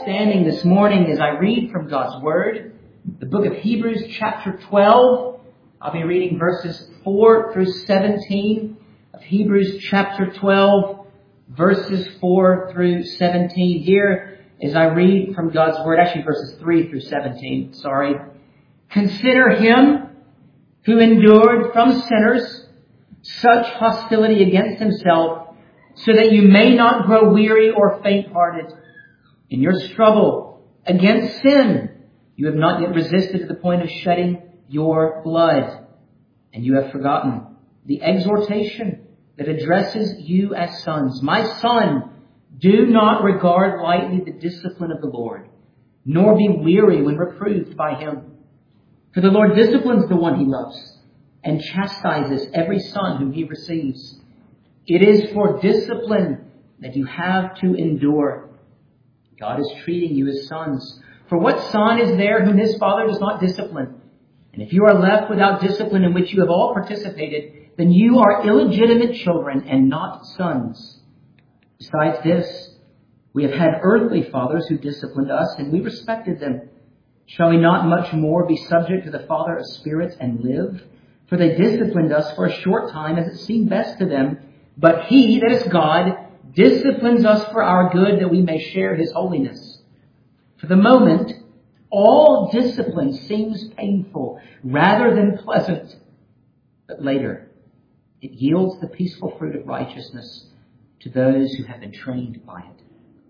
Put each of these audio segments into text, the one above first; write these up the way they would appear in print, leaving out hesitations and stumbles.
standing this morning as I read from God's Word, the book of Hebrews chapter 12. I'll be reading verses 4 through 17 of Hebrews chapter 12, verses 4 through 17. Here, as I read from God's Word, actually verses 3 through 17, sorry. Consider him who endured from sinners such hostility against himself, so that you may not grow weary or faint-hearted. In your struggle against sin, you have not yet resisted to the point of shedding your blood. And you have forgotten the exhortation that addresses you as sons. My son, do not regard lightly the discipline of the Lord, nor be weary when reproved by him. For the Lord disciplines the one he loves, and chastises every son whom he receives. It is for discipline that you have to endure. God is treating you as sons. For what son is there whom his father does not discipline? And if you are left without discipline in which you have all participated, then you are illegitimate children and not sons. Besides this, we have had earthly fathers who disciplined us, and we respected them. Shall we not much more be subject to the Father of spirits and live? For they disciplined us for a short time as it seemed best to them. But he, that is God, disciplines us for our good, that we may share his holiness. For the moment, all discipline seems painful rather than pleasant. But later, it yields the peaceful fruit of righteousness to those who have been trained by it.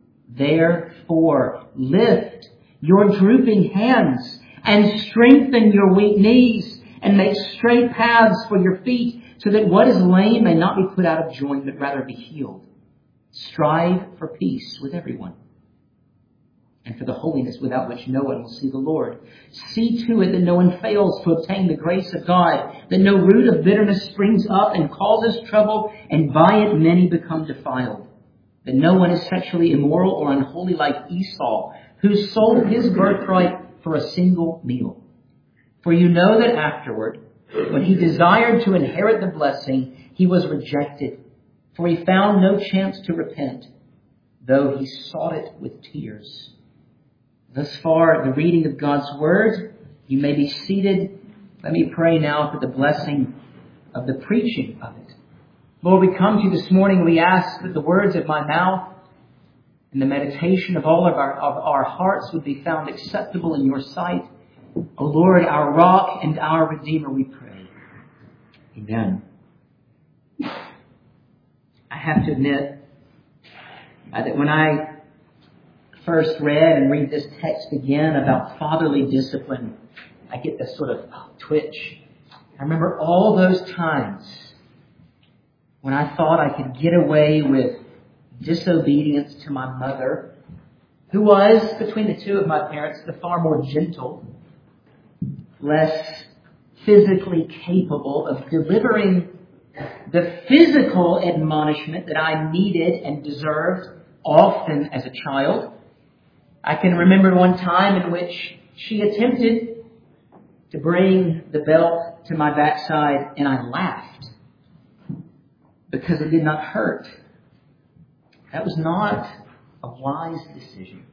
Therefore, lift your drooping hands and strengthen your weak knees and make straight paths for your feet, so that what is lame may not be put out of joint, but rather be healed. Strive for peace with everyone, and for the holiness without which no one will see the Lord. See to it that no one fails to obtain the grace of God, that no root of bitterness springs up and causes trouble, and by it many become defiled. That no one is sexually immoral or unholy like Esau, who sold his birthright for a single meal. For you know that afterward, when he desired to inherit the blessing, he was rejected, for he found no chance to repent, though he sought it with tears. Thus far, the reading of God's Word. You may be seated. Let me pray now for the blessing of the preaching of it. Lord, we come to you this morning. We ask that the words of my mouth and the meditation of all of our hearts would be found acceptable in your sight. O Lord, our rock and our Redeemer, we pray. Amen. I have to admit that when I first read and read this text again about fatherly discipline, I get this sort of twitch. I remember all those times when I thought I could get away with disobedience to my mother, who was, between the two of my parents, the far more gentle, less physically capable of delivering the physical admonishment that I needed and deserved often as a child. I can remember one time in which she attempted to bring the belt to my backside, and I laughed because it did not hurt. That was not a wise decision.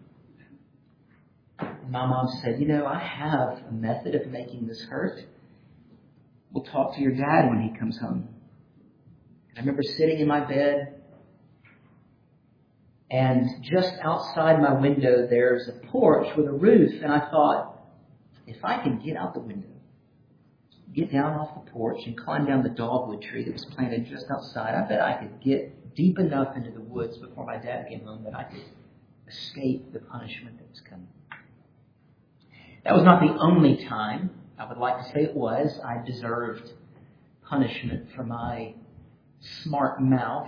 My mom said, I have a method of making this hurt. We'll talk to your dad when he comes home. And I remember sitting in my bed, and just outside my window there's a porch with a roof, and I thought, if I could get out the window, get down off the porch and climb down the dogwood tree that was planted just outside, I bet I could get deep enough into the woods before my dad came home that I could escape the punishment that was coming. That was not the only time, I would like to say it was, I deserved punishment for my smart mouth.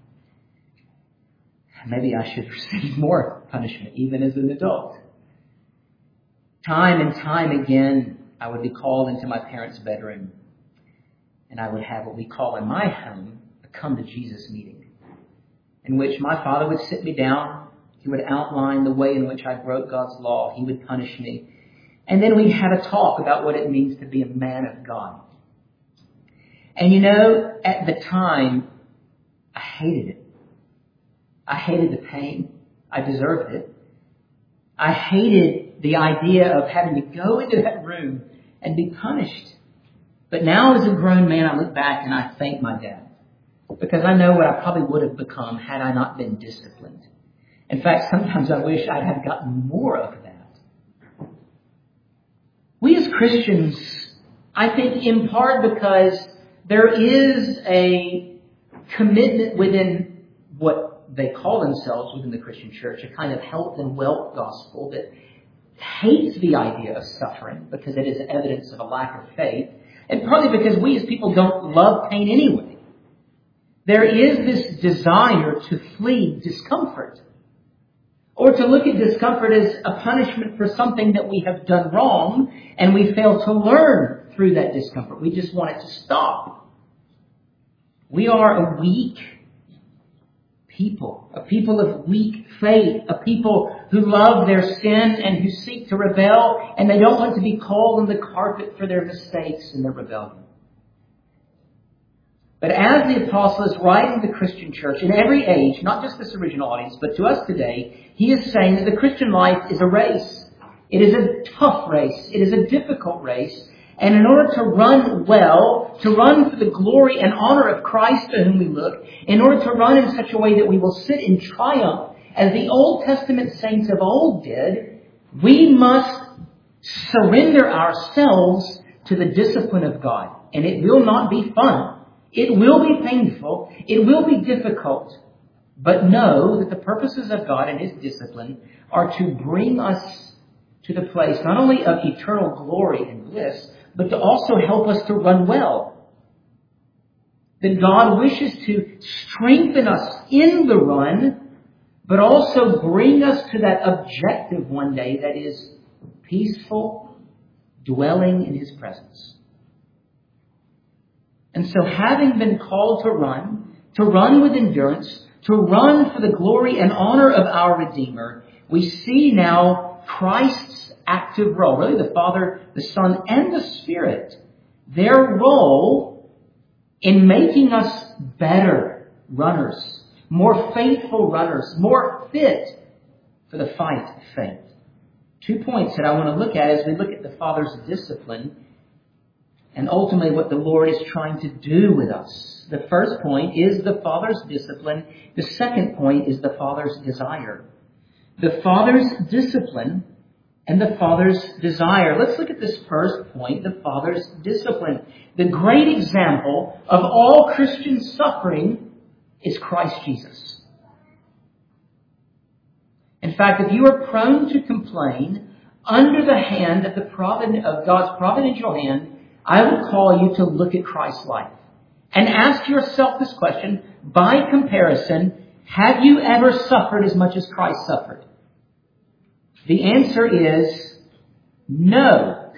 Maybe I should receive more punishment, even as an adult. Time and time again, I would be called into my parents' bedroom, and I would have what we call in my home a come to Jesus meeting, in which my father would sit me down. He would outline the way in which I broke God's law. He would punish me. And then we'd have a talk about what it means to be a man of God. And at the time, I hated it. I hated the pain. I deserved it. I hated the idea of having to go into that room and be punished. But now as a grown man, I look back and I thank my dad. Because I know what I probably would have become had I not been disciplined. In fact, sometimes I wish I'd have gotten more of that. We as Christians, I think in part because there is a commitment within what they call themselves within the Christian church, a kind of health and wealth gospel that hates the idea of suffering because it is evidence of a lack of faith, and partly because we as people don't love pain anyway. There is this desire to flee discomfort, or to look at discomfort as a punishment for something that we have done wrong and we fail to learn through that discomfort. We just want it to stop. We are a weak people, a people of weak faith, a people who love their sin and who seek to rebel, and they don't want to be called on the carpet for their mistakes and their rebellion. But as the apostle is writing the Christian church in every age, not just this original audience, but to us today, he is saying that the Christian life is a race. It is a tough race. It is a difficult race. And in order to run well, to run for the glory and honor of Christ to whom we look, in order to run in such a way that we will sit in triumph, as the Old Testament saints of old did, we must surrender ourselves to the discipline of God. And it will not be fun. It will be painful. It will be difficult. But know that the purposes of God and His discipline are to bring us to the place not only of eternal glory and bliss, but to also help us to run well. That God wishes to strengthen us in the run, but also bring us to that objective one day that is peaceful dwelling in His presence. And so having been called to run with endurance, to run for the glory and honor of our Redeemer, we see now Christ's active role, really the Father, the Son, and the Spirit, their role in making us better runners, more faithful runners, more fit for the fight of faith. 2 points that I want to look at as we look at the Father's discipline and ultimately what the Lord is trying to do with us. The first point is the Father's discipline. The second point is the Father's desire. The Father's discipline and the Father's desire. Let's look at this first point, the Father's discipline. The great example of all Christian suffering is Christ Jesus. In fact, if you are prone to complain under the hand of God's providential hand, I would call you to look at Christ's life and ask yourself this question, by comparison, have you ever suffered as much as Christ suffered? The answer is no.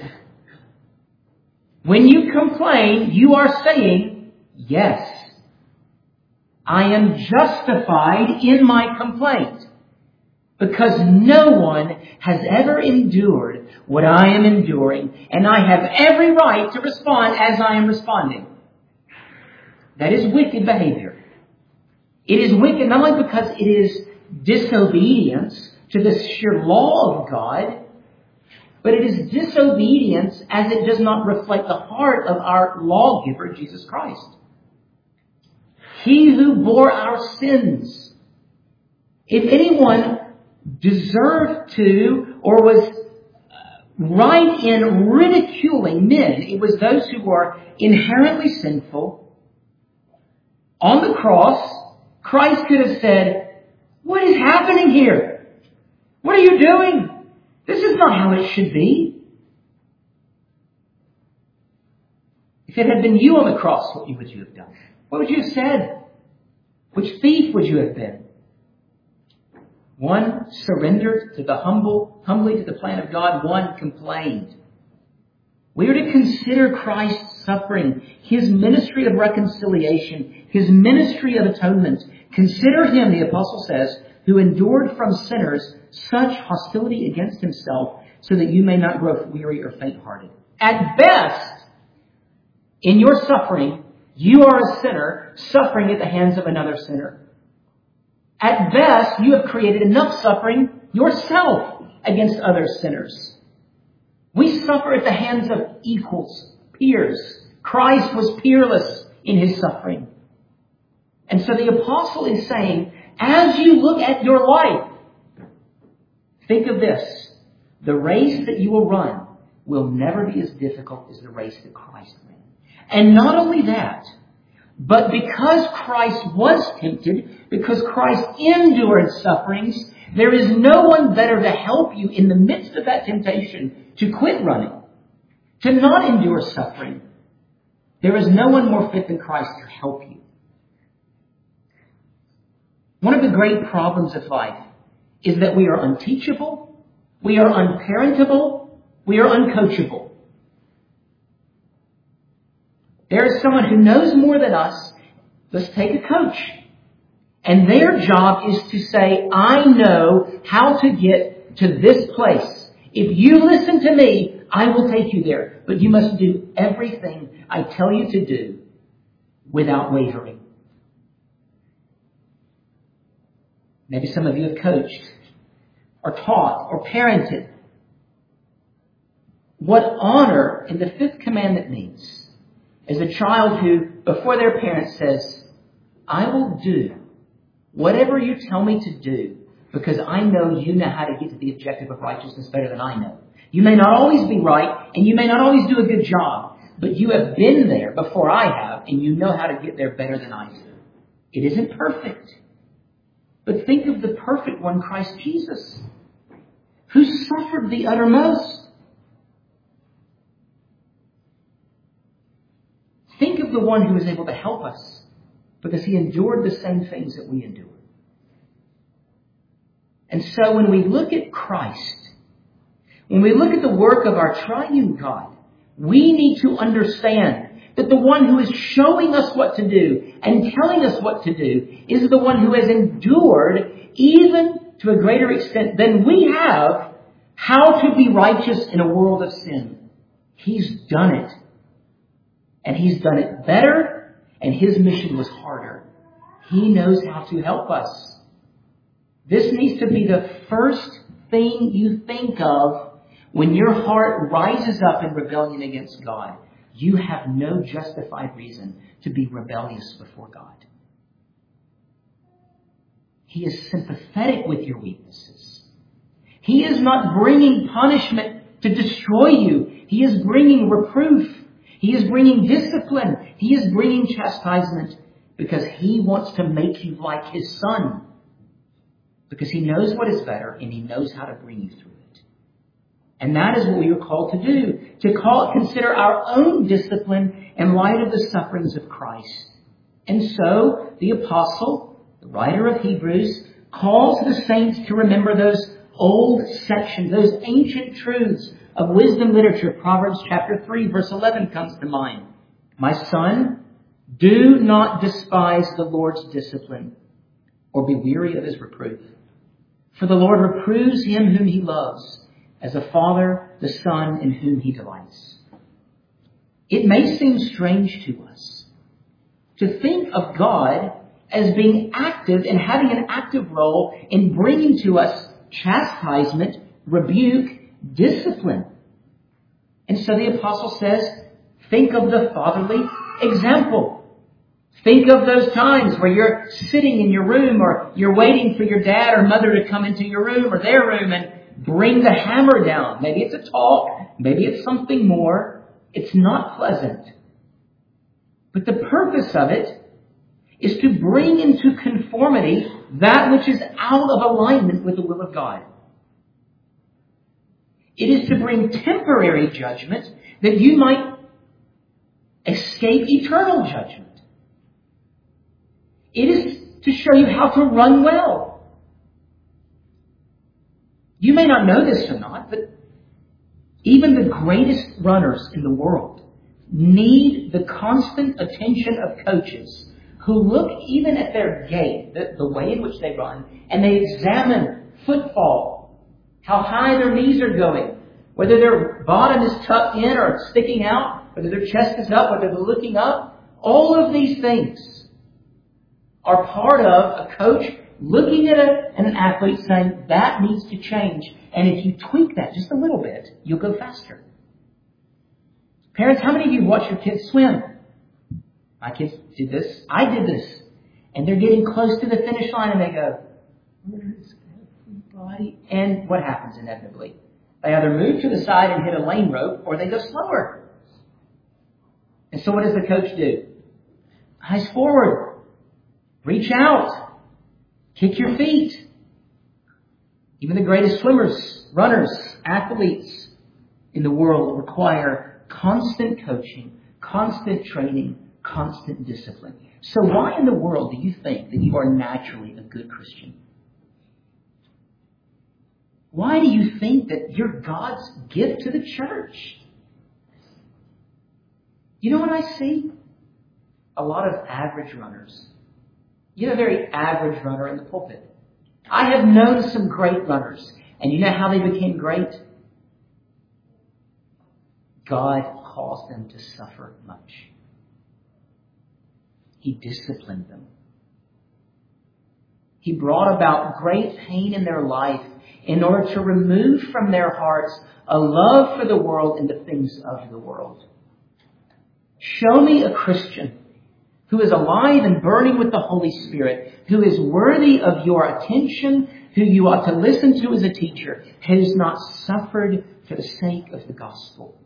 When you complain, you are saying, yes, I am justified in my complaint, because no one has ever endured what I am enduring, and I have every right to respond as I am responding. That is wicked behavior. It is wicked not only because it is disobedience to the sheer law of God, but it is disobedience as it does not reflect the heart of our lawgiver, Jesus Christ. He who bore our sins. If anyone deserved to or was right in ridiculing men, it was those who were inherently sinful. On the cross, Christ could have said, "What is happening here? What are you doing? This is not how it should be." If it had been you on the cross, what would you have done? What would you have said? Which thief would you have been? One surrendered to the humbly to the plan of God. One complained. We are to consider Christ's suffering, His ministry of reconciliation, His ministry of atonement. Consider Him, the apostle says, who endured from sinners such hostility against Himself, so that you may not grow weary or faint-hearted. At best, in your suffering, you are a sinner suffering at the hands of another sinner. At best, you have created enough suffering yourself against other sinners. We suffer at the hands of equals, peers. Christ was peerless in his suffering. And so the apostle is saying, as you look at your life, think of this. The race that you will run will never be as difficult as the race that Christ ran. And not only that, but because Christ was tempted, because Christ endured sufferings, there is no one better to help you in the midst of that temptation to quit running, to not endure suffering. There is no one more fit than Christ to help you. One of the great problems of life is that we are unteachable, we are unparentable, we are uncoachable. There is someone who knows more than us. Let's take a coach. And their job is to say, I know how to get to this place. If you listen to me, I will take you there. But you must do everything I tell you to do without wavering. Maybe some of you have coached or taught or parented. What honor in the fifth commandment means is a child who, before their parent says, I will do whatever you tell me to do because I know you know how to get to the objective of righteousness better than I know. You may not always be right and you may not always do a good job, but you have been there before I have and you know how to get there better than I do. It isn't perfect. But think of the perfect one, Christ Jesus, who suffered the uttermost. Think of the one who was able to help us because he endured the same things that we endure. And so when we look at Christ, when we look at the work of our triune God, we need to understand that the one who is showing us what to do and telling us what to do is the one who has endured even to a greater extent than we have how to be righteous in a world of sin. He's done it. And he's done it better, and his mission was harder. He knows how to help us. This needs to be the first thing you think of when your heart rises up in rebellion against God. You have no justified reason to be rebellious before God. He is sympathetic with your weaknesses. He is not bringing punishment to destroy you. He is bringing reproof. He is bringing discipline. He is bringing chastisement because he wants to make you like his son. Because he knows what is better and he knows how to bring you through it. And that is what we are called to do. To consider our own discipline in light of the sufferings of Christ. And so the apostle, the writer of Hebrews, calls the saints to remember those old sections, those ancient truths of wisdom literature. Proverbs chapter 3 verse 11 comes to mind. My son, do not despise the Lord's discipline or be weary of his reproof. For the Lord reproves him whom he loves, as a father the son in whom he delights. It may seem strange to us to think of God as being active and having an active role in bringing to us chastisement, rebuke, discipline. And so the apostle says, think of the fatherly example. Think of those times where you're sitting in your room or you're waiting for your dad or mother to come into your room or their room and bring the hammer down. Maybe it's a talk. Maybe it's something more. It's not pleasant. But the purpose of it is to bring into conformity that which is out of alignment with the will of God. It is to bring temporary judgment that you might escape eternal judgment. It is to show you how to run well. You may not know this or not, but even the greatest runners in the world need the constant attention of coaches who look even at their gait, the way in which they run, and they examine footfall, how high their knees are going, whether their bottom is tucked in or sticking out, whether their chest is up, whether they're looking up. All of these things are part of a coach looking at an athlete saying, that needs to change. And if you tweak that just a little bit, you'll go faster. Parents, how many of you watch your kids swim? My kids did this. I did this. And they're getting close to the finish line and they go, where's everybody? And what happens inevitably? They either move to the side and hit a lane rope or they go slower. And so what does the coach do? Eyes forward. Reach out. Kick your feet. Even the greatest swimmers, runners, athletes in the world require constant coaching, constant training, constant discipline. So why in the world do you think that you are naturally a good Christian? Why do you think that you're God's gift to the church? You know what I see? A lot of average runners. You know, a very average runner in the pulpit. I have known some great runners. And you know how they became great? God caused them to suffer much. He disciplined them. He brought about great pain in their life in order to remove from their hearts a love for the world and the things of the world. Show me a Christian who is alive and burning with the Holy Spirit, who is worthy of your attention, who you ought to listen to as a teacher, who's not suffered for the sake of the gospel.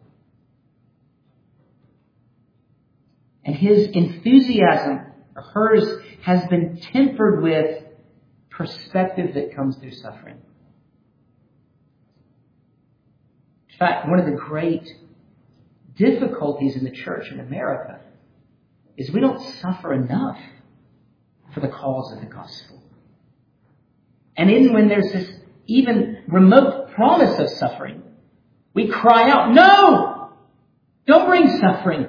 And his enthusiasm, or hers, has been tempered with perspective that comes through suffering. In fact, one of the great difficulties in the church in America is we don't suffer enough for the cause of the gospel. And even when there's this even remote promise of suffering, we cry out, no! Don't bring suffering.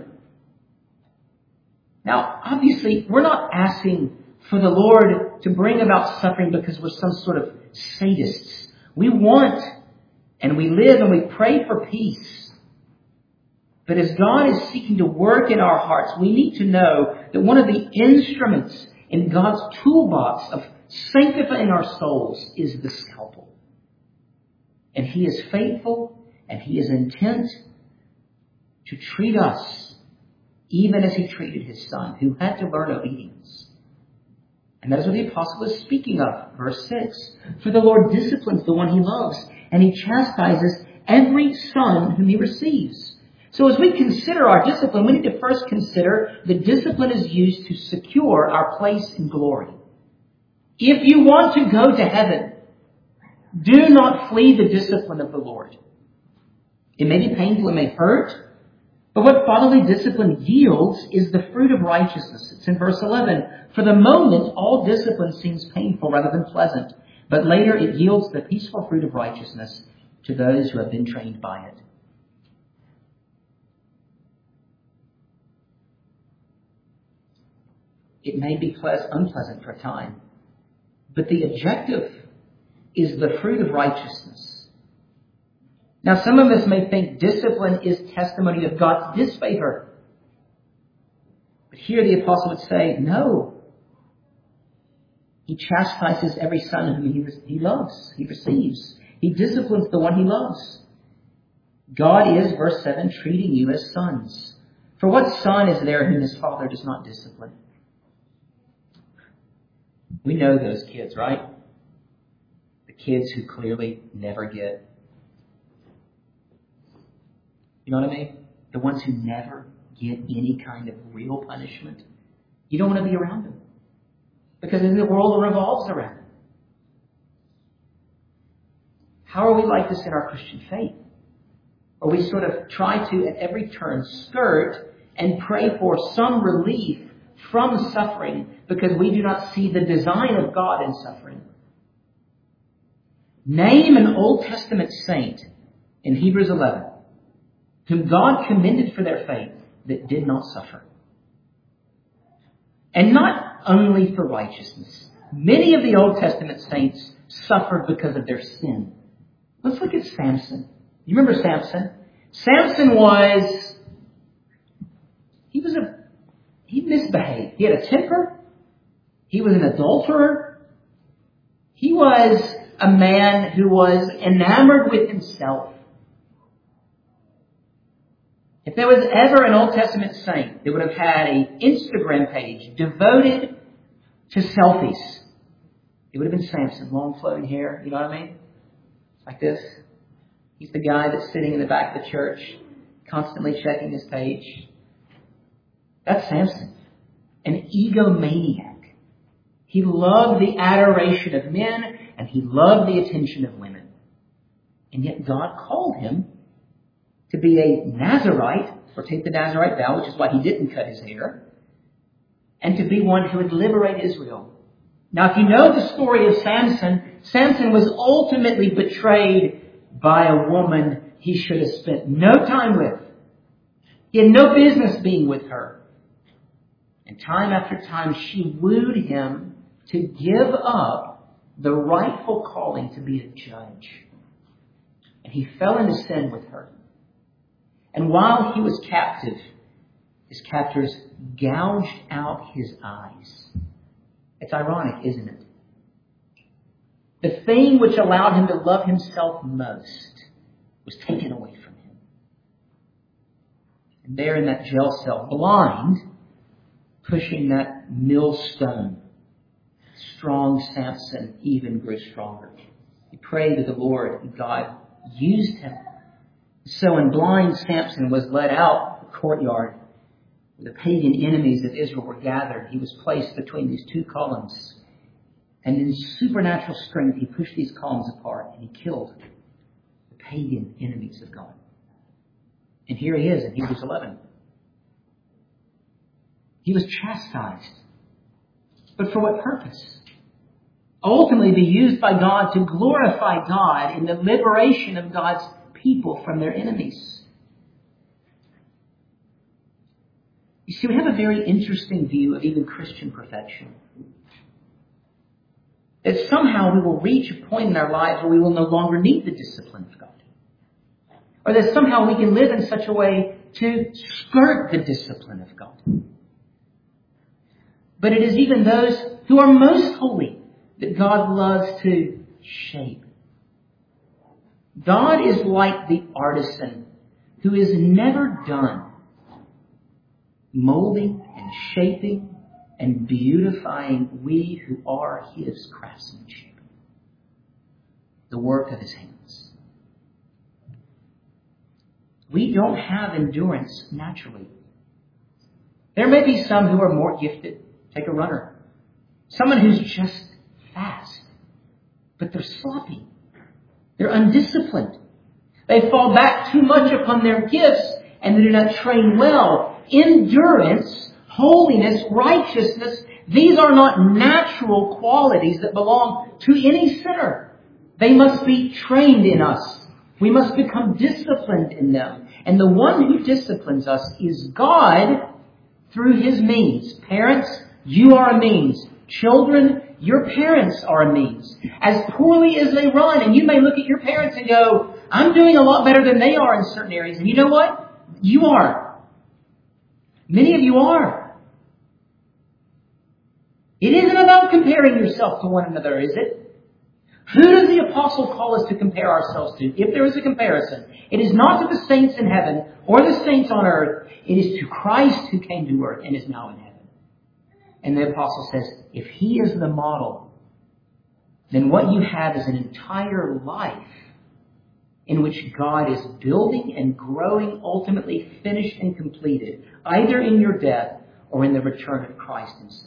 Now, obviously, we're not asking for the Lord to bring about suffering because we're some sort of sadists. We want and we live and we pray for peace. But as God is seeking to work in our hearts, we need to know that one of the instruments in God's toolbox of sanctifying our souls is the scalpel. And He is faithful and He is intent to treat us even as He treated His Son, who had to learn obedience. And that is what the apostle is speaking of. Verse 6, for the Lord disciplines the one He loves, and He chastises every son whom He receives. So as we consider our discipline, we need to first consider that discipline is used to secure our place in glory. If you want to go to heaven, do not flee the discipline of the Lord. It may be painful, it may hurt, but what fatherly discipline yields is the fruit of righteousness. It's in verse 11. For the moment, all discipline seems painful rather than pleasant, but later it yields the peaceful fruit of righteousness to those who have been trained by it. It may be unpleasant for a time, but the objective is the fruit of righteousness. Now, some of us may think discipline is testimony of God's disfavor. But here the apostle would say, no. He chastises every son whom he loves, he receives. He disciplines the one He loves. God is, verse 7, treating you as sons. For what son is there whom his father does not discipline? We know those kids, right? The kids who clearly never get. You know what I mean? The ones who never get any kind of real punishment. You don't want to be around them. Because the world revolves around them. How are we like this in our Christian faith? Or we sort of try to, at every turn, skirt and pray for some relief from suffering because we do not see the design of God in suffering. Name an Old Testament saint in Hebrews 11 whom God commended for their faith that did not suffer. And not only for righteousness. Many of the Old Testament saints suffered because of their sin. Let's look at Samson. You remember Samson? Samson he misbehaved. He had a temper. He was an adulterer. He was a man who was enamored with himself. If there was ever an Old Testament saint that would have had an Instagram page devoted to selfies, it would have been Samson. Long flowing hair, you know what I mean? Like this. He's the guy that's sitting in the back of the church, constantly checking his page. That's Samson. An egomaniac. He loved the adoration of men, and he loved the attention of women. And yet God called him to be a Nazirite, or take the Nazirite vow, which is why he didn't cut his hair, and to be one who would liberate Israel. Now, if you know the story of Samson, Samson was ultimately betrayed by a woman he should have spent no time with. He had no business being with her. And time after time, she wooed him to give up the rightful calling to be a judge. And he fell into sin with her. And while he was captive, his captors gouged out his eyes. It's ironic, isn't it? The thing which allowed him to love himself most was taken away from him. And there in that jail cell, blind, pushing that millstone, strong Samson even grew stronger. He prayed to the Lord, and God used him. So when blind Samson was led out the courtyard, the pagan enemies of Israel were gathered, he was placed between these two columns. And in supernatural strength, he pushed these columns apart and he killed the pagan enemies of God. And here he is in Hebrews 11. He was chastised. But for what purpose? Ultimately be used by God to glorify God in the liberation of God's people from their enemies. You see, we have a very interesting view of even Christian perfection. That somehow we will reach a point in our lives where we will no longer need the discipline of God. Or that somehow we can live in such a way to skirt the discipline of God. But it is even those who are most holy that God loves to shape. God is like the artisan who is never done molding and shaping and beautifying we who are his craftsmanship, the work of his hands. We don't have endurance naturally. There may be some who are more gifted. Take a runner. Someone who's just fast. But they're sloppy. They're undisciplined. They fall back too much upon their gifts and they do not train well. Endurance, holiness, righteousness, these are not natural qualities that belong to any sinner. They must be trained in us. We must become disciplined in them. And the one who disciplines us is God through his means. Parents, you are a means. Children, your parents are a means. As poorly as they run, and you may look at your parents and go, I'm doing a lot better than they are in certain areas. And you know what? You are. Many of you are. It isn't about comparing yourself to one another, is it? Who does the apostle call us to compare ourselves to? If there is a comparison, it is not to the saints in heaven or the saints on earth. It is to Christ who came to earth and is now in heaven. And the apostle says, if he is the model, then what you have is an entire life in which God is building and growing, ultimately finished and completed, either in your death or in the return of Christ himself.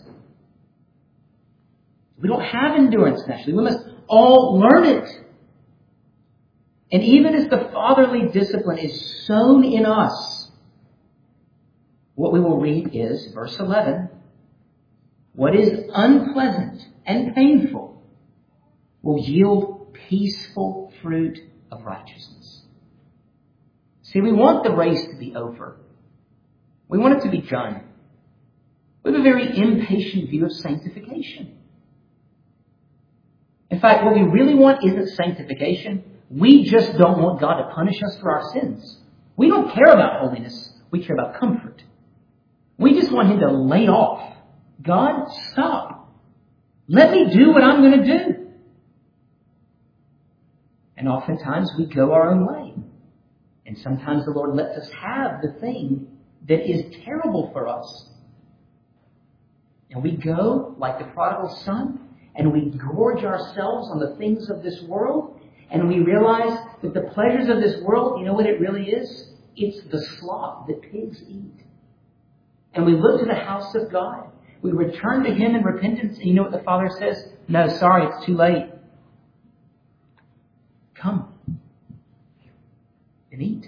We don't have endurance naturally. We must all learn it. And even as the fatherly discipline is sown in us, what we will read is, verse 11, what is unpleasant and painful will yield peaceful fruit of righteousness. See, we want the race to be over. We want it to be done. We have a very impatient view of sanctification. In fact, what we really want isn't sanctification. We just don't want God to punish us for our sins. We don't care about holiness. We care about comfort. We just want him to lay off. God, stop. Let me do what I'm going to do. And oftentimes we go our own way. And sometimes the Lord lets us have the thing that is terrible for us. And we go like the prodigal son, and we gorge ourselves on the things of this world, and we realize that the pleasures of this world, you know what it really is? It's the slop that pigs eat. And we look to the house of God. We return to Him in repentance, and you know what the Father says? No, sorry, it's too late. Come and eat.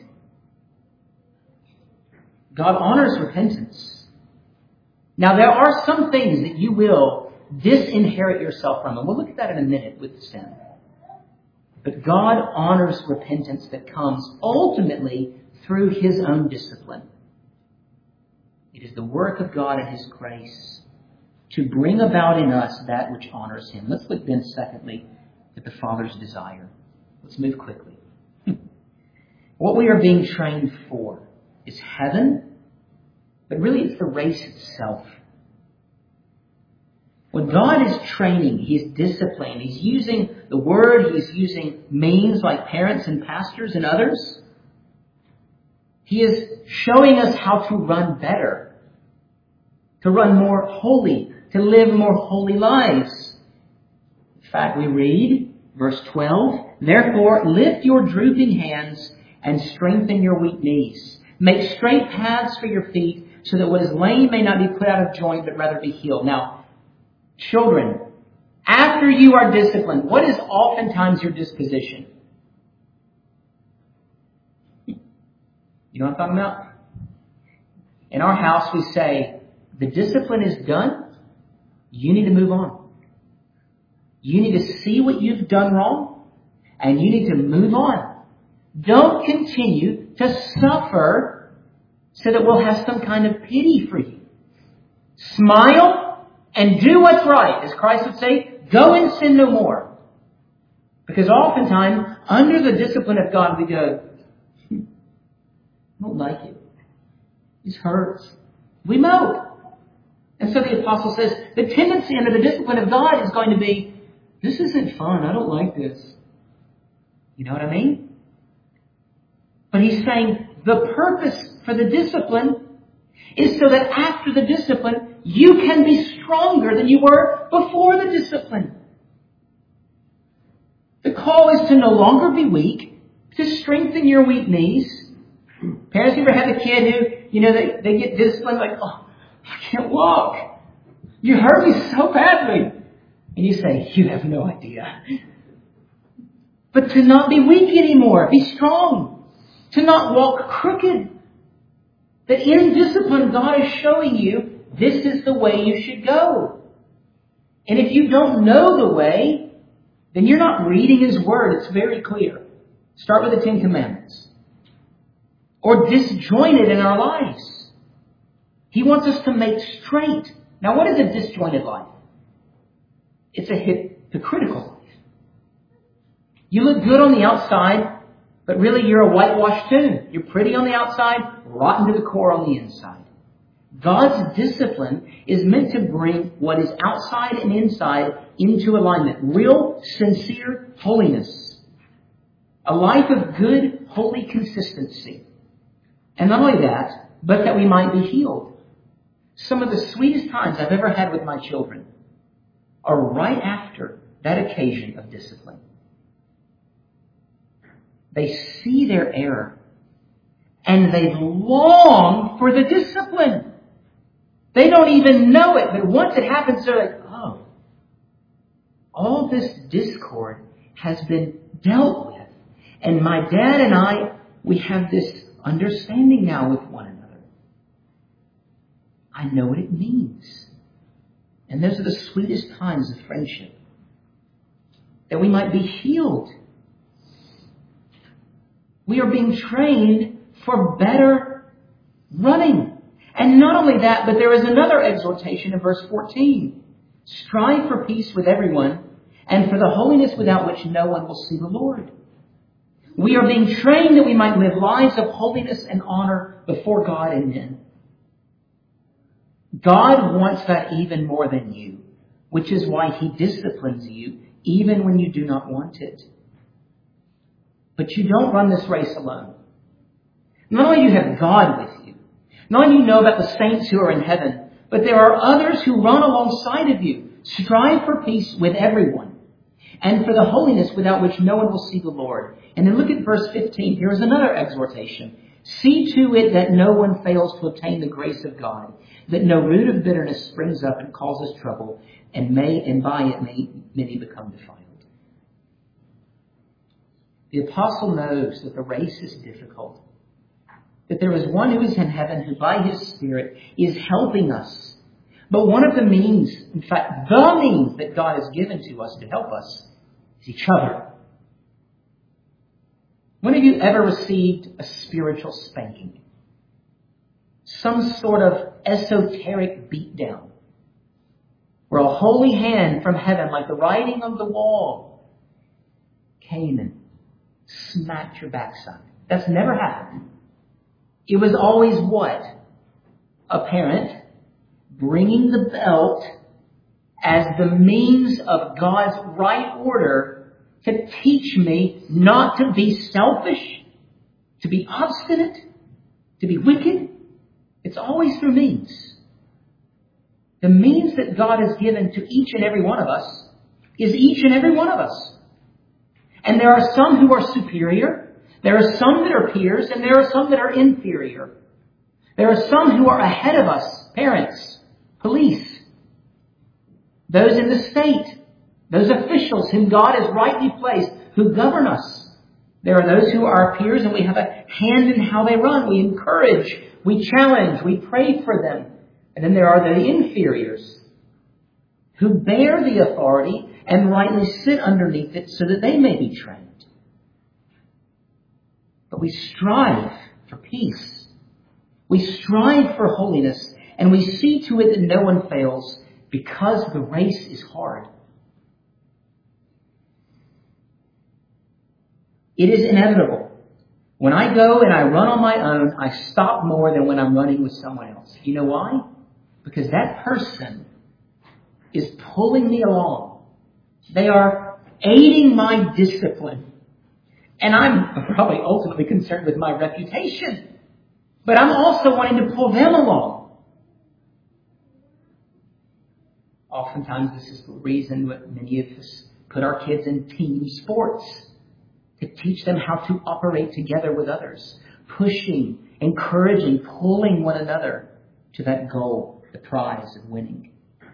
God honors repentance. Now, there are some things that you will disinherit yourself from, and we'll look at that in a minute with sin. But God honors repentance that comes ultimately through His own discipline. It is the work of God and His grace to bring about in us that which honors Him. Let's look then, secondly, at the Father's desire. Let's move quickly. What we are being trained for is heaven, but really it's the race itself. When God is training, He is disciplining. He's using the Word. He's using means like parents and pastors and others. He is showing us how to run better, to run more holy, to live more holy lives. In fact, we read verse 12, "Therefore lift your drooping hands and strengthen your weak knees. Make straight paths for your feet, so that what is lame may not be put out of joint, but rather be healed." Now, children, after you are disciplined, what is oftentimes your disposition? You know what I'm talking about? In our house, we say, the discipline is done. You need to move on. You need to see what you've done wrong, and you need to move on. Don't continue to suffer so that we'll have some kind of pity for you. Smile and do what's right. As Christ would say, go and sin no more. Because oftentimes, under the discipline of God, we go, I don't like it. This hurts. We mope. And so the apostle says, the tendency under the discipline of God is going to be, this isn't fun. I don't like this. You know what I mean? But he's saying the purpose for the discipline is so that after the discipline, you can be stronger than you were before the discipline. The call is to no longer be weak, to strengthen your weak knees. Parents, you ever had a kid who, they get disciplined like, oh, I can't walk. You hurt me so badly. And you say, you have no idea. But to not be weak anymore, be strong. To not walk crooked. That in discipline, God is showing you this is the way you should go. And if you don't know the way, then you're not reading His Word. It's very clear. Start with the Ten Commandments. Or disjointed in our lives. He wants us to make straight. Now, what is a disjointed life? It's a hypocritical life. You look good on the outside, but really you're a whitewashed tomb. You're pretty on the outside, rotten to the core on the inside. God's discipline is meant to bring what is outside and inside into alignment. Real, sincere holiness. A life of good, holy consistency. And not only that, but that we might be healed. Some of the sweetest times I've ever had with my children are right after that occasion of discipline. They see their error and they long for the discipline. They don't even know it, but once it happens, they're like, oh, all this discord has been dealt with. And my dad and I, we have this understanding now with one another. I know what it means. And those are the sweetest times of friendship. That we might be healed. We are being trained for better running. And not only that, but there is another exhortation in verse 14. Strive for peace with everyone, and for the holiness without which no one will see the Lord. We are being trained that we might live lives of holiness and honor before God and men. God wants that even more than you, which is why He disciplines you even when you do not want it. But you don't run this race alone. Not only do you have God with you, not only do you know about the saints who are in heaven, but there are others who run alongside of you. Strive for peace with everyone and for the holiness without which no one will see the Lord. And then look at verse 15. Here is another exhortation. See to it that no one fails to obtain the grace of God, that no root of bitterness springs up and causes trouble, and by it many become defiled. The apostle knows that the race is difficult, that there is one who is in heaven who by his Spirit is helping us. But one of the means, in fact, the means that God has given to us to help us is each other. When have you ever received a spiritual spanking? Some sort of esoteric beatdown, where a holy hand from heaven, like the writing on the wall, came and smacked your backside. That's never happened. It was always what? A parent bringing the belt as the means of God's right order to teach me not to be selfish, to be obstinate, to be wicked. It's always through means. The means that God has given to each and every one of us is each and every one of us. And there are some who are superior. There are some that are peers, and there are some that are inferior. There are some who are ahead of us, parents, police, those in the state, those officials whom God has rightly placed, who govern us. There are those who are our peers, and we have a hand in how they run. We encourage, we challenge, we pray for them. And then there are the inferiors who bear the authority and rightly sit underneath it so that they may be trained. But we strive for peace. We strive for holiness, and we see to it that no one fails because the race is hard. It is inevitable. When I go and I run on my own, I stop more than when I'm running with someone else. You know why? Because that person is pulling me along. They are aiding my discipline. And I'm probably ultimately concerned with my reputation. But I'm also wanting to pull them along. Oftentimes this is the reason that many of us put our kids in team sports, to teach them how to operate together with others, pushing, encouraging, pulling one another to that goal, the prize of winning.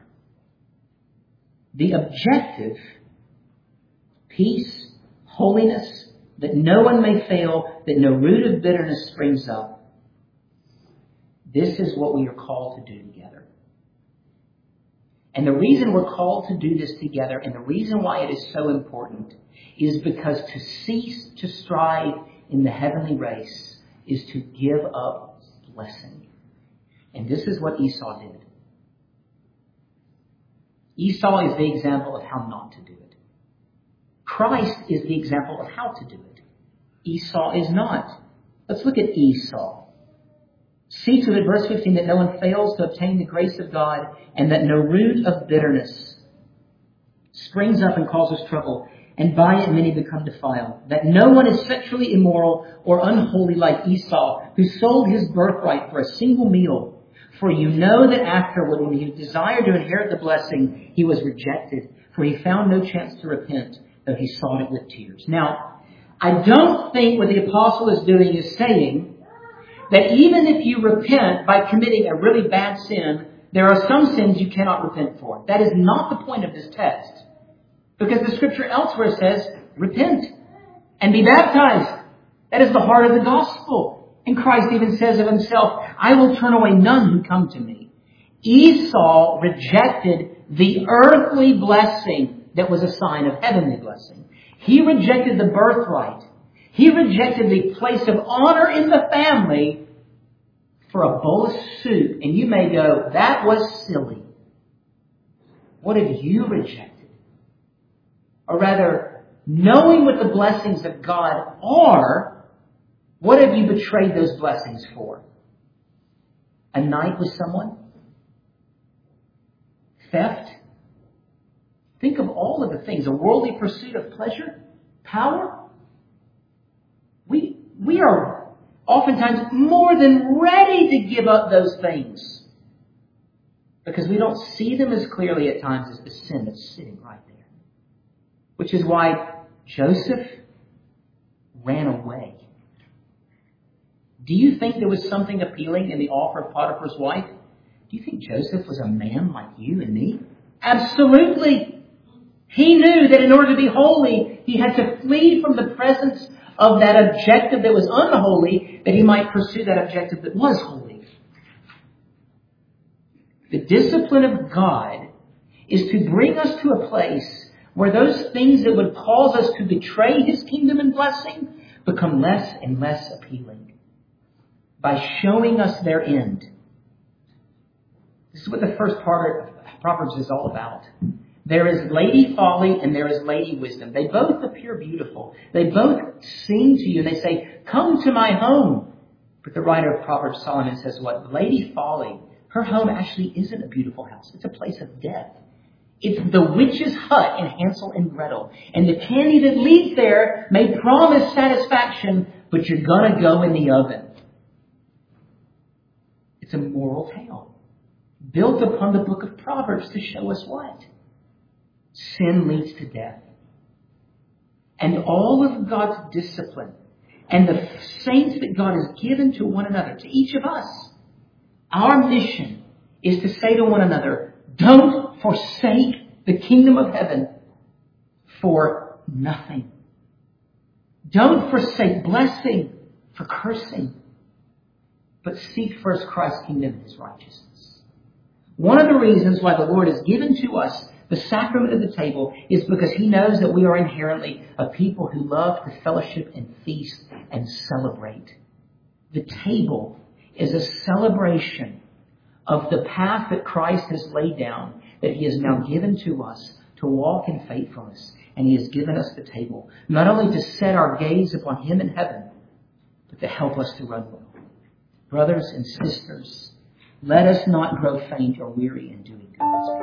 The objective, peace, holiness, that no one may fail, that no root of bitterness springs up. This is what we are called to do together. And the reason we're called to do this together, and the reason why it is so important, is because to cease to strive in the heavenly race is to give up blessing. And this is what Esau did. Esau is the example of how not to do it. Christ is the example of how to do it. Esau is not. Let's look at Esau. See to it, verse 15, that no one fails to obtain the grace of God, and that no root of bitterness springs up and causes trouble, and by it many become defiled. That no one is sexually immoral or unholy like Esau, who sold his birthright for a single meal. For you know that afterward, when he desired to inherit the blessing, he was rejected, for he found no chance to repent, though he sought it with tears. Now, I don't think what the apostle is doing is saying that even if you repent by committing a really bad sin, there are some sins you cannot repent for. That is not the point of this text. Because the scripture elsewhere says, repent and be baptized. That is the heart of the gospel. And Christ even says of himself, I will turn away none who come to me. Esau rejected the earthly blessing that was a sign of heavenly blessing. He rejected the birthright. He rejected the place of honor in the family for a bowl of soup. And you may go, that was silly. What have you rejected? Or rather, knowing what the blessings of God are, what have you betrayed those blessings for? A night with someone? Theft? Think of all of the things. A worldly pursuit of pleasure? Power? We are oftentimes more than ready to give up those things because we don't see them as clearly at times as the sin that's sitting right there. Which is why Joseph ran away. Do you think there was something appealing in the offer of Potiphar's wife? Do you think Joseph was a man like you and me? Absolutely. He knew that in order to be holy, he had to flee from the presence of that objective that was unholy, that he might pursue that objective that was holy. The discipline of God is to bring us to a place where those things that would cause us to betray His kingdom and blessing become less and less appealing by showing us their end. This is what the first part of Proverbs is all about. There is Lady Folly and there is Lady Wisdom. They both appear beautiful. They both sing to you and they say, come to my home. But the writer of Proverbs, Solomon, says what? Lady Folly, her home actually isn't a beautiful house. It's a place of death. It's the witch's hut in Hansel and Gretel. And the candy that leads there may promise satisfaction, but you're going to go in the oven. It's a moral tale built upon the book of Proverbs to show us what? Sin leads to death. And all of God's discipline and the saints that God has given to one another, to each of us, our mission is to say to one another, don't forsake the kingdom of heaven for nothing. Don't forsake blessing for cursing, but seek first Christ's kingdom and His righteousness. One of the reasons why the Lord has given to us the sacrament of the table is because He knows that we are inherently a people who love to fellowship and feast and celebrate. The table is a celebration of the path that Christ has laid down, that He has now given to us to walk in faithfulness. And He has given us the table, not only to set our gaze upon Him in heaven, but to help us to run well. Brothers and sisters, let us not grow faint or weary in doing good.